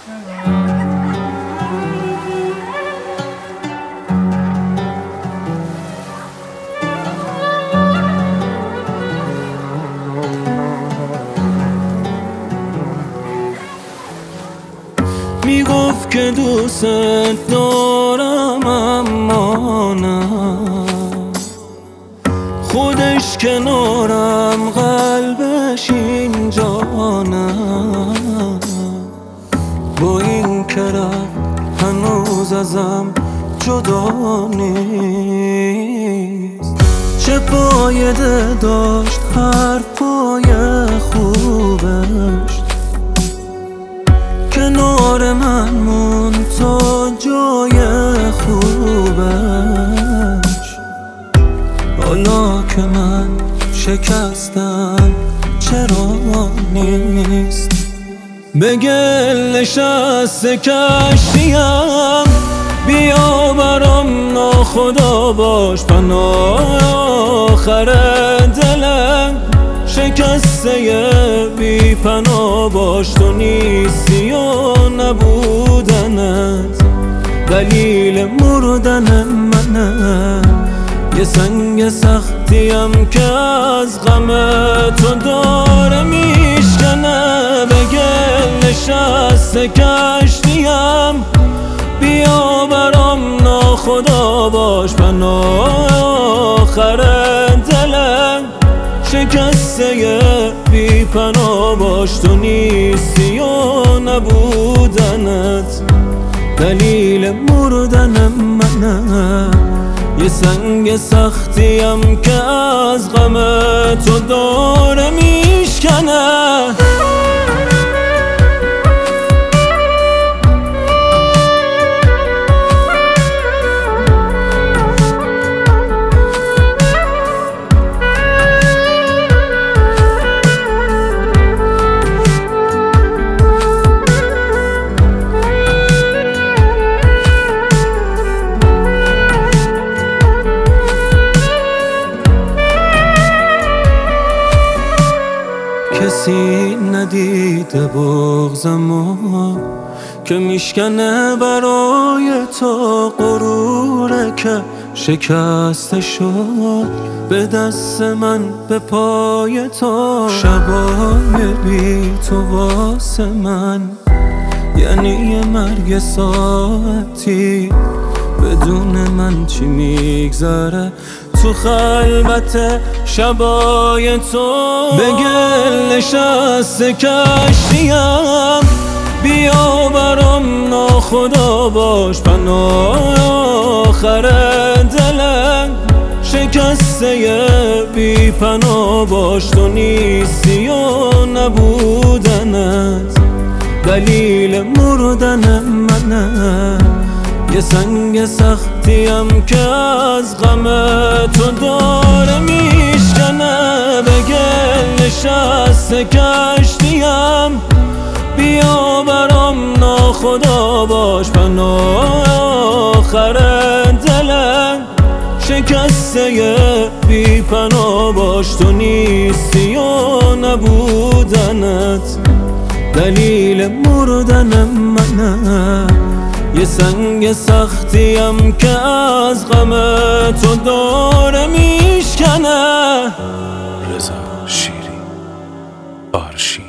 میگفت که دوست دارم اما نه، خودش کنارم قلبش اینجا نه. با این که رفت هنوز ازم جدا نیست. چه فایده داشت حرفای خوبش، کنار من موند تا جای خوبش. حالا که من شکستم چرا نیست؟ به گل نشسته کشتیم، بیا برام ناخدا باش پناه آخر دلم. شکسته بی پناه باش، تو نیستی و نبودنت دلیل مردن منه. یه سنگ سختیم که از غم تو داره میشکنه. به گل نشسته کشتیم، بیا برام ناخدا باش پناه آخر دلم. شکسته بی پناه باش، تو نیستی و نبودنت دلیل مردن منه. یه سنگ سختیم که از غم تو داره میشکنه. کسی ندیده بغضمو که میشکنه برای تو غروره که شکسته شد به دست من به پای تو. شبای بی تو واسه من یعنی یه مرگ ساعتی، بدون من چی میگذره تو خلوت شبای تو. به گل نشسته کشتیم، بیا برام ناخدا باش پناه آخر دلم. شکسته بی پناه باش، تو نیستی و نبودنت دلیل مردن منه. یه سنگ سختیم که از غم تو داره میشکنه. به گل نشسته کشتیم، بیا برام ناخدا باش پناه آخر دلم. شکسته بی پناه باش، تو نیستی و نبودنت دلیل مردن منه. یه سنگ سختیم که از غم تو داره میشکنه. رضا شیری آرشی.